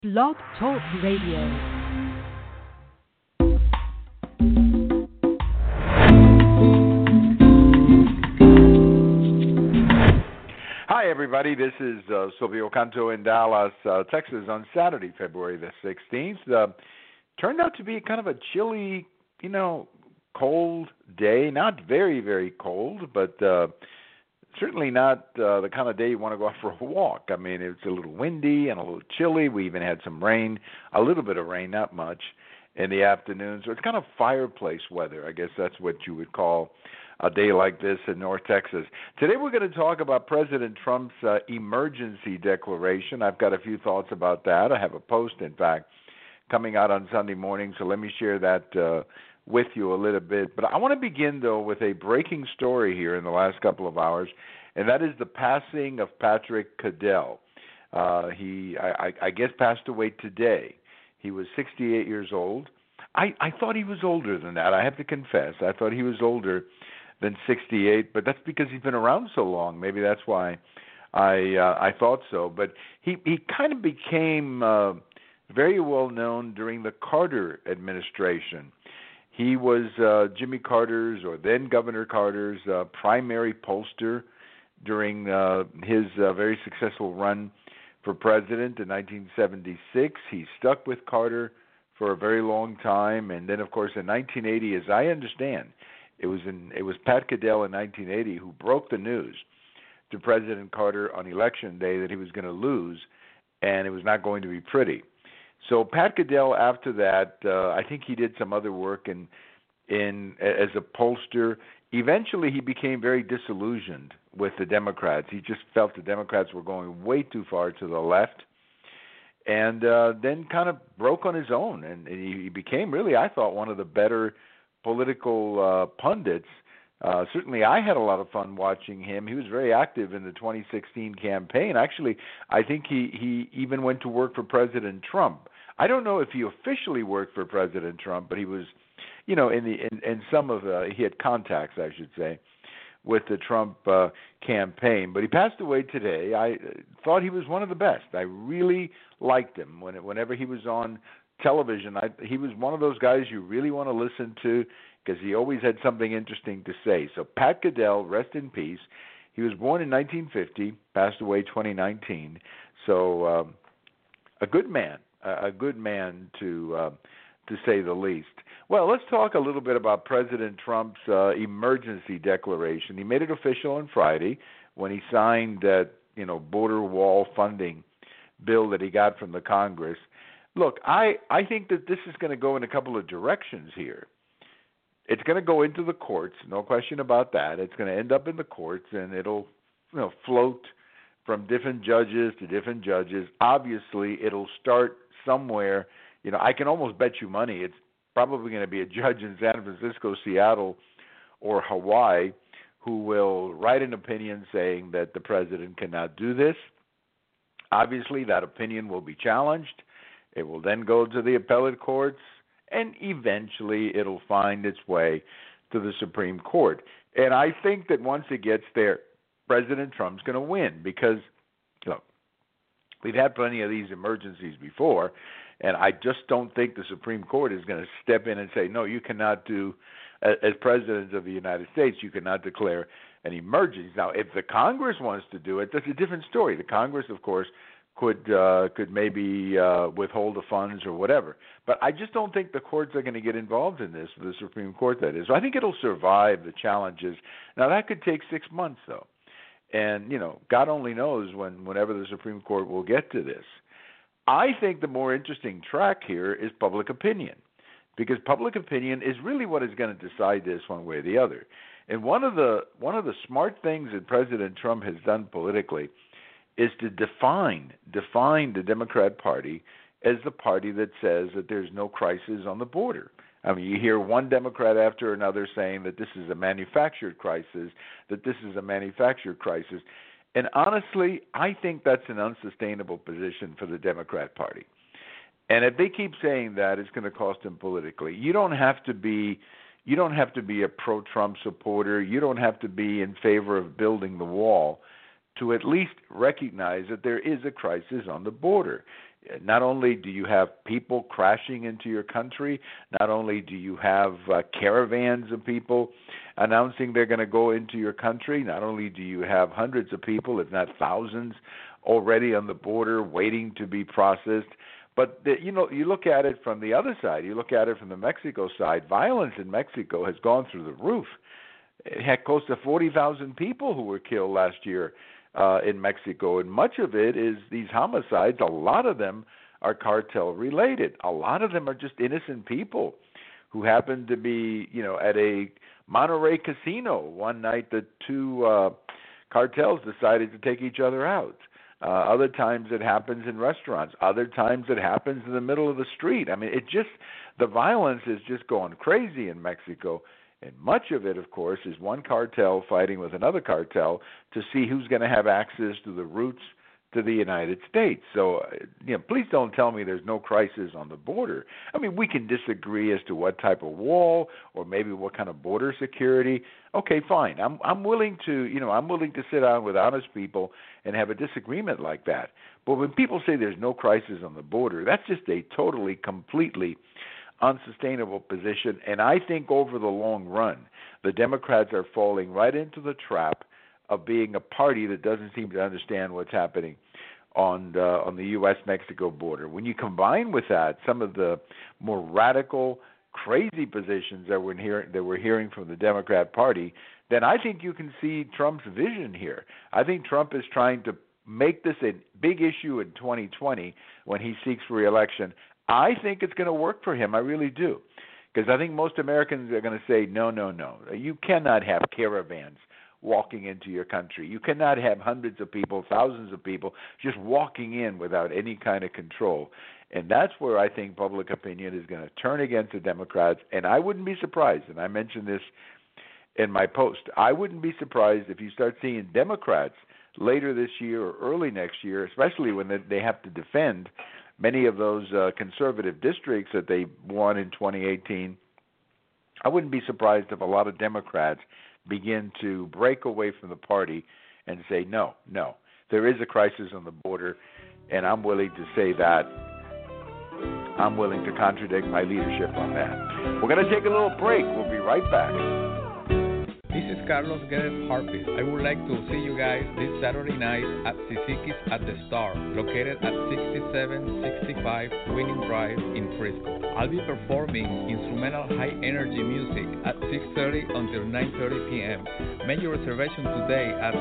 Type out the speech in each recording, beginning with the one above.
Blog Talk Radio. Hi, everybody. This is Silvio Canto in Dallas, Texas on Saturday, February the 16th. Turned out to be kind of a chilly, cold day. Not very, very cold, but certainly not the kind of day you want to go out for a walk. I mean, it's a little windy and a little chilly. We even had some rain, a little bit of rain, not much, in the afternoon. So it's kind of fireplace weather. I guess that's what you would call a day like this in North Texas. Today we're going to talk about President Trump's emergency declaration. I've got a few thoughts about that. I have a post, in fact, coming out on Sunday morning, so let me share that with you a little bit. But I want to begin, though, with a breaking story here in the last couple of hours, and that is the passing of Patrick Cadell. He, I guess, passed away today. He was 68 years old. I thought he was older than that, I have to confess. I thought he was older than 68, but that's because he's been around so long. Maybe that's why I thought so. But he kind of became very well known during the Carter administration. He was Jimmy Carter's, or then Governor Carter's, primary pollster during his very successful run for president in 1976. He stuck with Carter for a very long time, and then, of course, in 1980, as I understand, it was Pat Cadell in 1980 who broke the news to President Carter on Election Day that he was going to lose, and it was not going to be pretty. So Pat Cadell, after that, I think he did some other work in as a pollster. Eventually, he became very disillusioned with the Democrats. He just felt the Democrats were going way too far to the left, and then kind of broke on his own. And he became really, I thought, one of the better political pundits. Certainly I had a lot of fun watching him. He was very active in the 2016 campaign. Actually, I think he even went to work for President Trump. I don't know if he officially worked for President Trump, but he was, in some of he had contacts, I should say, with the Trump campaign. But he passed away today. I thought he was one of the best. I really liked him whenever he was on television. He was one of those guys you really want to listen to because he always had something interesting to say. So Pat Cadell, rest in peace. He was born in 1950, passed away 2019. So a good man to say the least. Well, let's talk a little bit about President Trump's emergency declaration. He made it official on Friday when he signed that border wall funding bill that he got from the Congress. Look, I think that this is going to go in a couple of directions here. It's going to go into the courts, no question about that. It's going to end up in the courts, and it'll float from different judges to different judges. Obviously, it'll start somewhere. I can almost bet you money it's probably going to be a judge in San Francisco, Seattle, or Hawaii who will write an opinion saying that the president cannot do this. Obviously, that opinion will be challenged. It will then go to the appellate courts, and eventually it'll find its way to the Supreme Court. And I think that once it gets there, President Trump's going to win because, look, we've had plenty of these emergencies before, and I just don't think the Supreme Court is going to step in and say, no, you cannot do, as President of the United States, you cannot declare an emergency. Now, if the Congress wants to do it, that's a different story. The Congress, of course, could maybe withhold the funds or whatever. But I just don't think the courts are going to get involved in this, the Supreme Court, that is. So I think it'll survive the challenges. Now, that could take 6 months, though. And, God only knows whenever the Supreme Court will get to this. I think the more interesting track here is public opinion, because public opinion is really what is going to decide this one way or the other. And one of the smart things that President Trump has done politically is to define the Democrat Party as the party that says that there's no crisis on the border. I mean, you hear one Democrat after another saying that this is a manufactured crisis, that this is a manufactured crisis. And honestly, I think that's an unsustainable position for the Democrat Party. And if they keep saying that, it's going to cost them politically. You don't have to be a pro-Trump supporter. You don't have to be in favor of building the wall to at least recognize that there is a crisis on the border. Not only do you have people crashing into your country, not only do you have caravans of people announcing they're going to go into your country, not only do you have hundreds of people, if not thousands, already on the border waiting to be processed, but you look at it from the other side. You look at it from the Mexico side. Violence in Mexico has gone through the roof. It had close to 40,000 people who were killed last year in Mexico, and much of it is these homicides. A lot of them are cartel related. A lot of them are just innocent people who happen to be, at a Monterey casino one night. The two cartels decided to take each other out. Other times it happens in restaurants. Other times it happens in the middle of the street. I mean, the violence is just going crazy in Mexico. And much of it, of course, is one cartel fighting with another cartel to see who's going to have access to the routes to the United States. So, please don't tell me there's no crisis on the border. I mean, we can disagree as to what type of wall or maybe what kind of border security. Okay, fine. I'm willing to sit down with honest people and have a disagreement like that. But when people say there's no crisis on the border, that's just a totally, completely unsustainable position. And I think over the long run, the Democrats are falling right into the trap of being a party that doesn't seem to understand what's happening on the U.S.-Mexico border. When you combine with that some of the more radical, crazy positions that we're hearing from the Democrat Party, then I think you can see Trump's vision here. I think Trump is trying to make this a big issue in 2020 when he seeks re-election. I think it's going to work for him. I really do. Because I think most Americans are going to say, no. You cannot have caravans walking into your country. You cannot have hundreds of people, thousands of people just walking in without any kind of control. And that's where I think public opinion is going to turn against the Democrats. And I wouldn't be surprised, and I mentioned this in my post, I wouldn't be surprised if you start seeing Democrats later this year or early next year, especially when they have to defend many of those conservative districts that they won in 2018. I wouldn't be surprised if a lot of Democrats begin to break away from the party and say, no, there is a crisis on the border, and I'm willing to say that. I'm willing to contradict my leadership on that. We're going to take a little break. We'll be right back. This is Carlos Guedes Harpis. I would like to see you guys this Saturday night at Sisikis at the Star, located at 6765 Winning Drive in Frisco. I'll be performing instrumental high-energy music at 6:30 until 9:30 p.m. Make your reservation today at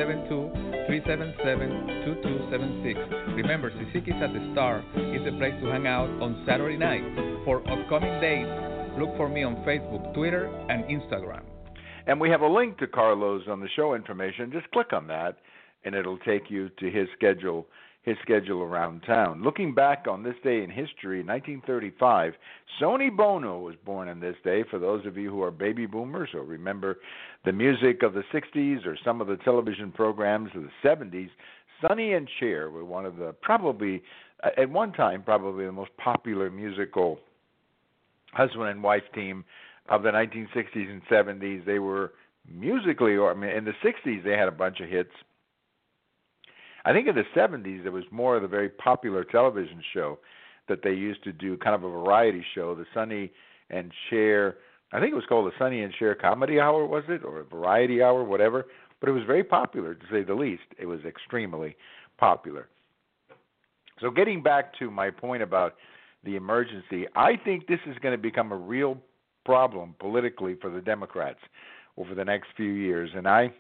972-377-2276. Remember, Sisikis at the Star is the place to hang out on Saturday night. For upcoming dates, look for me on Facebook, Twitter, and Instagram. And we have a link to Carlos on the show information. Just click on that, and it'll take you to his schedule around town. Looking back on this day in history, 1935, Sonny Bono was born on this day. For those of you who are baby boomers or remember the music of the 60s or some of the television programs of the 70s, Sonny and Cher were one of the at one time, the most popular musical husband and wife team of the 1960s and 70s. They were musically, in the 60s they had a bunch of hits. I think in the 70s there was more of the very popular television show that they used to do, kind of a variety show, the Sonny and Cher. I think it was called the Sonny and Cher Comedy Hour, was it, or a Variety Hour, whatever. But it was very popular, to say the least. It was extremely popular. So getting back to my point about the emergency, I think this is going to become a real problem politically for the Democrats over the next few years. And I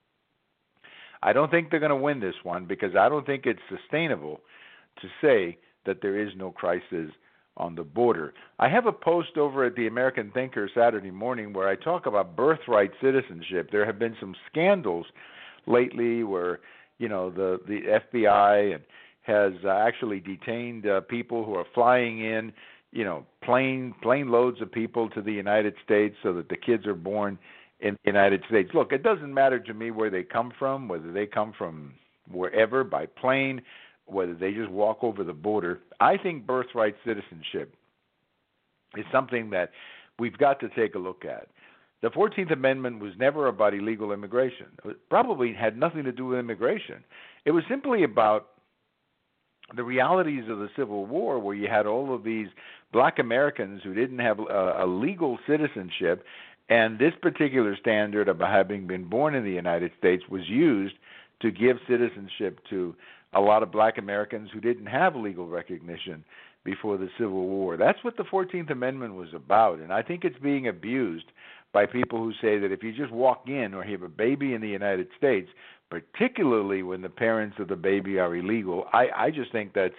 don't think they're going to win this one, because I don't think it's sustainable to say that there is no crisis on the border. I have a post over at the American Thinker Saturday morning where I talk about birthright citizenship. There have been some scandals lately where, the FBI has actually detained people who are flying in, plane loads of people to the United States so that the kids are born in the United States. Look, it doesn't matter to me where they come from, whether they come from wherever by plane, whether they just walk over the border. I think birthright citizenship is something that we've got to take a look at. The 14th Amendment was never about illegal immigration. It probably had nothing to do with immigration. It was simply about the realities of the Civil War, where you had all of these black Americans who didn't have a legal citizenship, and this particular standard of having been born in the United States was used to give citizenship to a lot of black Americans who didn't have legal recognition before the Civil War. That's what the 14th Amendment was about, and I think it's being abused by people who say that if you just walk in or you have a baby in the United States, particularly when the parents of the baby are illegal, I just think that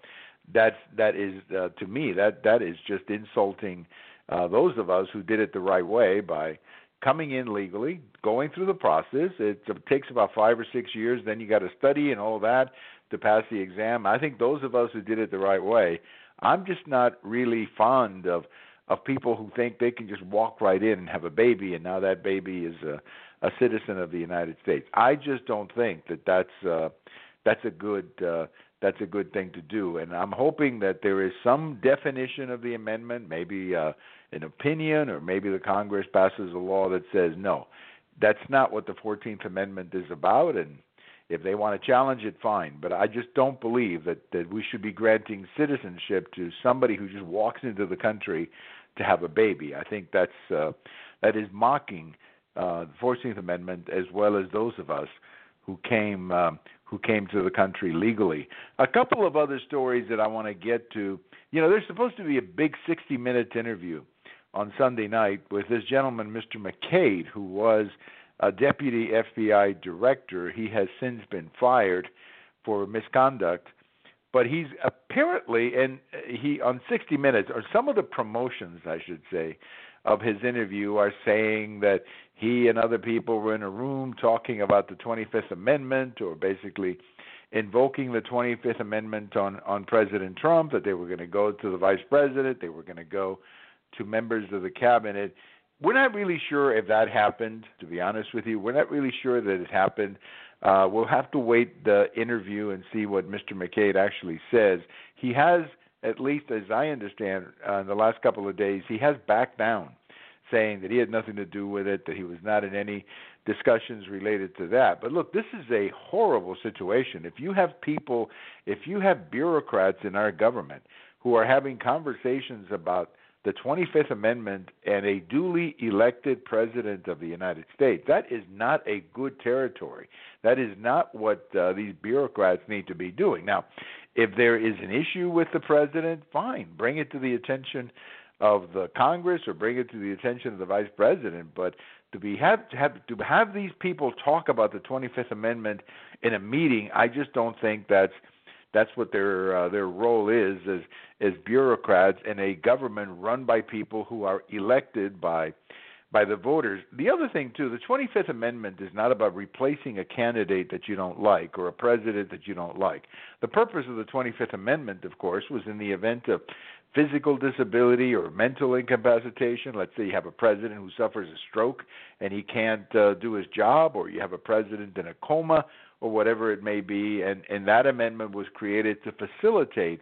is to me that is just insulting those of us who did it the right way by coming in legally, going through the process. It takes about 5 or 6 years, then you got to study and all that to pass the exam. I think those of us who did it the right way, I'm just not really fond of people who think they can just walk right in and have a baby, and now that baby is a citizen of the United States. I just don't think that's a good thing to do, and I'm hoping that there is some definition of the amendment, maybe an opinion, or maybe the Congress passes a law that says no, that's not what the 14th Amendment is about, and if they want to challenge it, fine. But I just don't believe that we should be granting citizenship to somebody who just walks into the country to have a baby. I think that is mocking the 14th Amendment, as well as those of us who came to the country legally. A couple of other stories that I want to get to. There's supposed to be a big 60-minute interview on Sunday night with this gentleman, Mr. McCabe, who was a deputy FBI director. He has since been fired for misconduct. But he's apparently, and he on 60 Minutes, or some of the promotions, I should say, of his interview are saying that he and other people were in a room talking about the 25th Amendment, or basically invoking the 25th Amendment on President Trump, that they were going to go to the vice president, they were going to go to members of the cabinet. We're not really sure if that happened, to be honest with you. We're not really sure that it happened. We'll have to wait the interview and see what Mr. McCabe actually says. He has, at least as I understand, in the last couple of days, he has backed down, saying that he had nothing to do with it, that he was not in any discussions related to that. But look, this is a horrible situation. If you have bureaucrats in our government who are having conversations about the 25th Amendment and a duly elected president of the United States, that is not a good territory. That is not what these bureaucrats need to be doing. Now, if there is an issue with the president, fine, bring it to the attention of the Congress or bring it to the attention of the vice president. But to have these people talk about the 25th Amendment in a meeting, I just don't think that's what their role is as bureaucrats in a government run by people who are elected by the voters. The other thing, too, the 25th Amendment is not about replacing a candidate that you don't like or a president that you don't like. The purpose of the 25th Amendment, of course, was in the event of physical disability or mental incapacitation. Let's say you have a president who suffers a stroke and he can't do his job, or you have a president in a coma, or whatever it may be, and that amendment was created to facilitate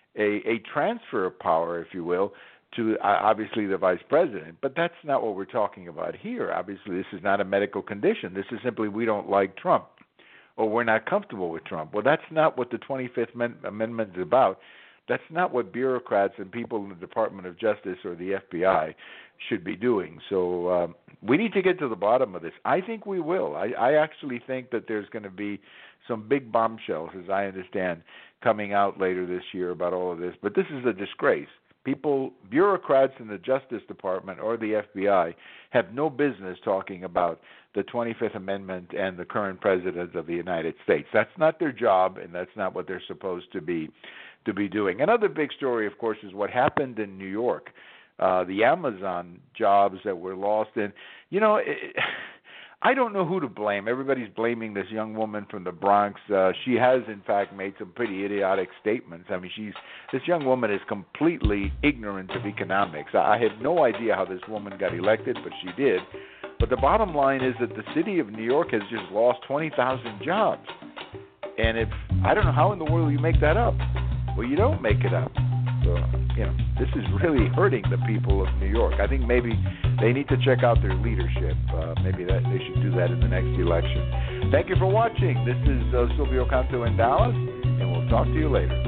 a transfer of power, if you will, to obviously the vice president. But that's not what we're talking about here. Obviously, this is not a medical condition. This is simply we don't like Trump, or we're not comfortable with Trump. Well, that's not what the 25th Amendment is about. That's not what bureaucrats and people in the Department of Justice or the FBI should be doing. So we need to get to the bottom of this. I think we will. I actually think that there's going to be some big bombshells, as I understand, coming out later this year about all of this. But this is a disgrace. Bureaucrats in the Justice Department or the FBI have no business talking about the 25th Amendment and the current president of the United States. That's not their job, and that's not what they're supposed to be doing. Another big story, of course, is what happened in New York, the Amazon jobs that were lost. And, I don't know who to blame. Everybody's blaming this young woman from the Bronx. She has, in fact, made some pretty idiotic statements. I mean, this young woman is completely ignorant of economics. I have no idea how this woman got elected, but she did. But the bottom line is that the city of New York has just lost 20,000 jobs. And I don't know how in the world you make that up. Well, you don't make it up. So, this is really hurting the people of New York. I think maybe they need to check out their leadership. Maybe they should do that in the next election. Thank you for watching. This is Silvio Canto in Dallas. and we'll talk to you later.